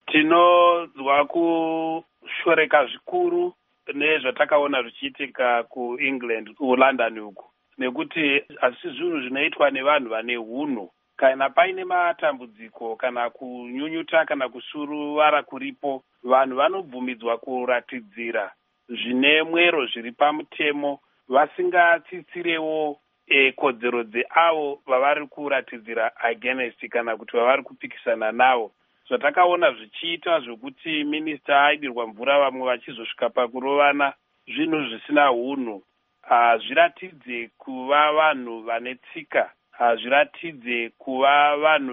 Tinonzwa kushoreka zvikuru nezvatakaona zvichiitika kuEngland, kuLondon uku, nekuti hazvisi zvinhu zvinoitwa nevanhu vane hunhu. Kana paine matambudziko kana kunyunyuta kana kusuruvara kuripo, vanhu vanobvumidzwa kuratidzira zvine mwero zviri pamutemo, vasingatsitsirewo kodzero dzeavo vavari kuratidzira against kana kuti vavari kupikisana navo. Zvatakaona zvichiita zvokuti minista aidirwa mvura vamwe vachizosvika pakurovana, zvinhu zvisina hunhu. Zviratidze kuva vanhu vane tsika, zviratidze kuva vanhu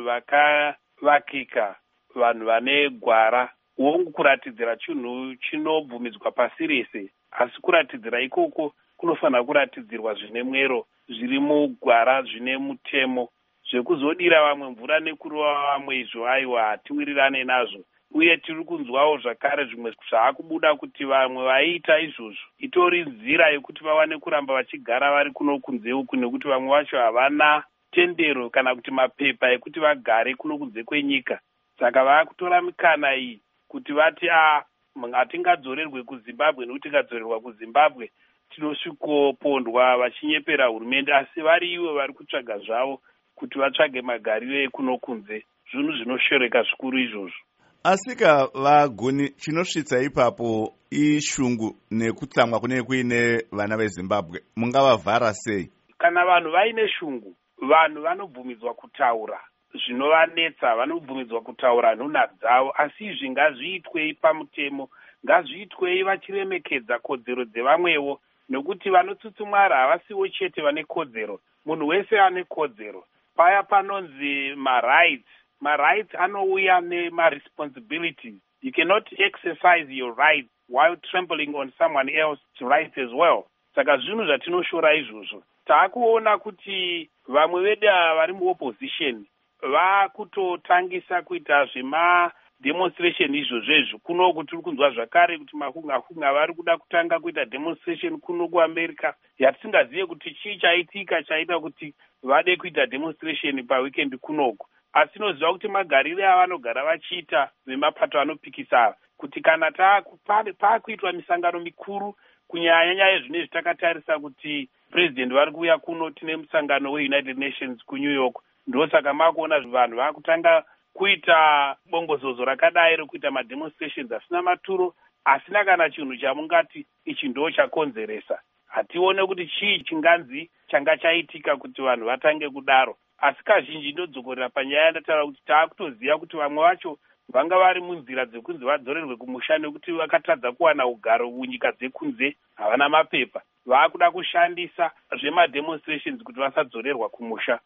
vakavakika, vanhu vane gwara. Wongu kuratidzira chinhu chinobvumidzwa pasi rese, asi kuratidzira ikoko kunofanira kuratidzirwa zvine mwero, zviri mugwara, zvine mutemo. Zvekuzodira vamwe mvura nekurova vamwe izvo aiwa hatiwirirane nazvo. Uye tiri kunzwawo zvakare zvimwe zvaakubuda kuti vamwe vaiita izvozvo itori nzira yekuti vawane kuramba vachigara vari kuno kunze uku, nekuti vamwe vacho havana tendero kana kuti mapepa ekuti vagare kuno kunze kwenyika. Saka vaakutora mikana iyi kuti vati hatingadzorerwe kuZimbabwe, nekuti tikadzorerwa kuZimbabwe tinosvikopondwa vachinyepera hurumende, asi vari ivo vari kutsvaga zvavo kuti vatsvage magariro ekuno kunze. Zvinhu zvinoshoreka zvikuru izvozvo. Asika vagoni, chinosvitsa ipapo ishungu nekutsamwa kune kuine vana veZimbabwe, mungavavhara sei? Kana vanhu vaine shungu, vanhu vanobvumidzwa kutaura zvinovanetsa, vanobvumidzwa kutaura nhunha dzavo, asi izvi ngazviitwei pamutemo, ngazviitwei vachiremekedza kodzero dzevamwewo, nekuti vanotsutsumwara havasiwo chete vane kodzero, munhu wese ane kodzero. Paya panonzi marights anouya nemaresponsibilities. You cannot exercise your rights while trampling on someone else's rights as well. Saka zvinhu zvatinoshora izvozvo. Taakuona kuti vamwe vedu vari muopposition vakutotangisa kuita zvemademonstration izvozvezvo. Kunoku tiri kunzwa zvakare kuti mahunga vari kuda kutanga kuita demonstration kuno kuAmerica, yatisingazive kuti chii chaitika chaita kuti vade kuita demonstration paweekend kunoku. Asi tinoziva kuti magariro avanogara vachiita vemapato anopikisa, kuti kana paakuitwa misangano mikuru, kunyanya yezvinezvi takatarisa kuti president vari kuuya kuno, tine musangano weUnited Nations kuNew York, ndosaka makuona vanhu vakutanga kuita bongozozo rakadai rekuita mademonstrations asina maturo, asina kana chinhu chamungati ichi ndo chakonzeresa. Hatione kuti chii chinganzi changa chaitika kuti vanhu vatange kudaro. Asi kazhinji ndodzokorera panyaya yandataura kuti taakutoziva kuti vamwe vacho vanga vari munzira dzekunzi vadzorerwe kumusha, nekuti vakatadza kuwana ugaro munyika dzekunze, havana mapepa, vaakuda kushandisa zvemademonstrations kuti vasadzorerwa kumusha.